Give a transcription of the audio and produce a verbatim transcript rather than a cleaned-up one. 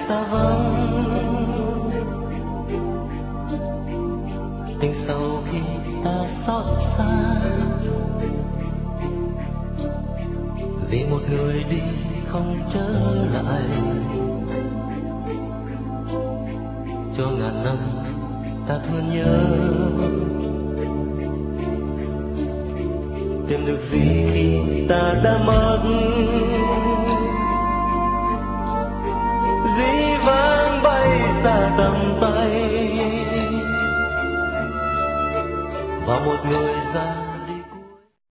xa vắng. Tình sau khi ta xót xa, vì một người đi không trở lại, cho ngàn năm ta thương nhớ. Tìm được gì khi ta đã mất, dĩ vãng bay xa tầm tay, và một người ra